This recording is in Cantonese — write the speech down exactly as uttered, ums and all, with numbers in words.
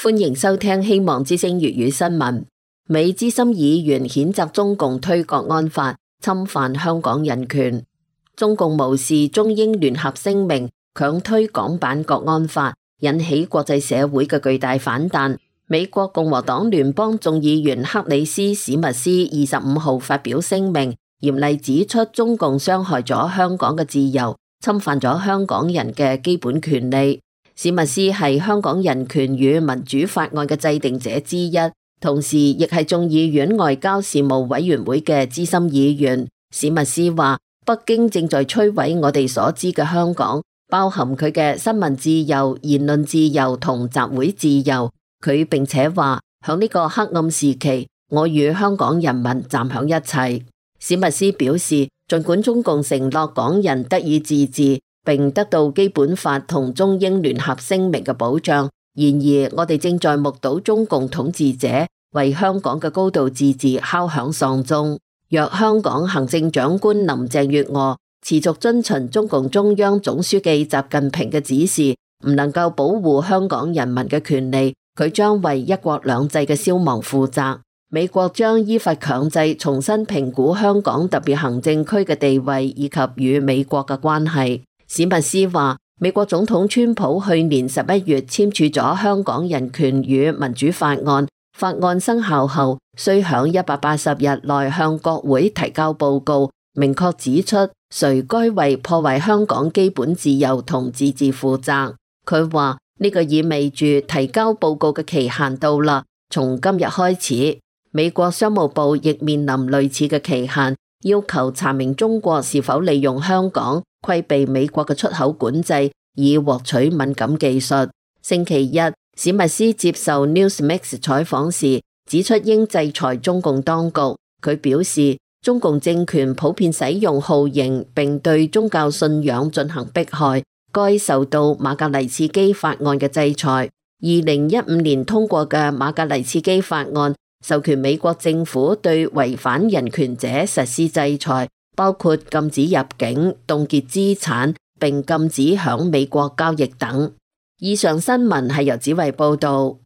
歡迎收聽希望之聲粵語新聞。美資深議員譴責中共推國安法，侵犯香港人權。中共無視中英聯合聲明，強推港版國安法，引起國際社會嘅巨大反彈。美國共和黨聯邦眾議員克里斯史密斯二十五號發表聲明，嚴厲指出中共傷害咗香港嘅自由，侵犯咗香港人嘅基本權利。史密斯係香港人權與民主法案嘅制定者之一，同時亦係眾議院外交事務委員會嘅資深議員。史密斯話：北京正在摧毀我哋所知嘅香港，包含佢嘅新聞自由、言論自由同集會自由。佢並且話：響呢個黑暗時期，我與香港人民站響一齊。史密斯表示，儘管中共承諾港人得以自治，並得到基本法同中英聯合聲明嘅保障，然而我哋正在目睹中共統治者為香港嘅高度自治敲響喪鐘。若香港行政長官林鄭月娥持續遵循中共中央總書記習近平嘅指示，唔能夠保護香港人民嘅權利，佢將為一國兩制嘅消亡負責。美國將依法強制重新評估香港特別行政區嘅地位以及與美國嘅關係。史密斯話：美國總統川普去年十一月簽署咗香港人權與民主法案，法案生效後需響一百八十日內向國會提交報告，明確指出誰該為破壞香港基本自由同自治負責。佢話呢個意味住提交報告嘅期限到啦，從今日開始，美國商務部亦面臨類似嘅期限，要求查明中國是否利用香港規避美國嘅出口管制，以獲取敏感技術。星期一，史密斯接受 Newsmax 採訪時指出應制裁中共當局。佢表示，中共政權普遍使用酷刑，並對宗教信仰進行迫害，該受到馬格尼茨基法案嘅制裁。二零一五年通過嘅馬格尼茨基法案授權美國政府對違反人權者實施制裁，包括禁止入境、凍結資產，並禁止響美國交易等。以上新聞係由子維報道。